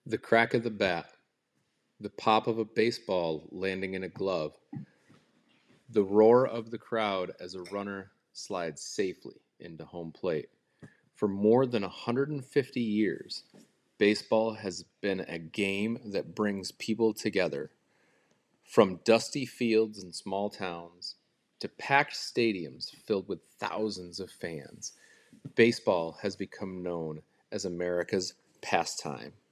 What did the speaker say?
The crack of the bat, the pop of a baseball landing in a glove, the roar of the crowd as a runner slides safely into home plate. For more than 150 years, baseball has been a game that brings people together. From dusty fields in small towns to packed stadiums filled with thousands of fans, baseball has become known as America's pastime.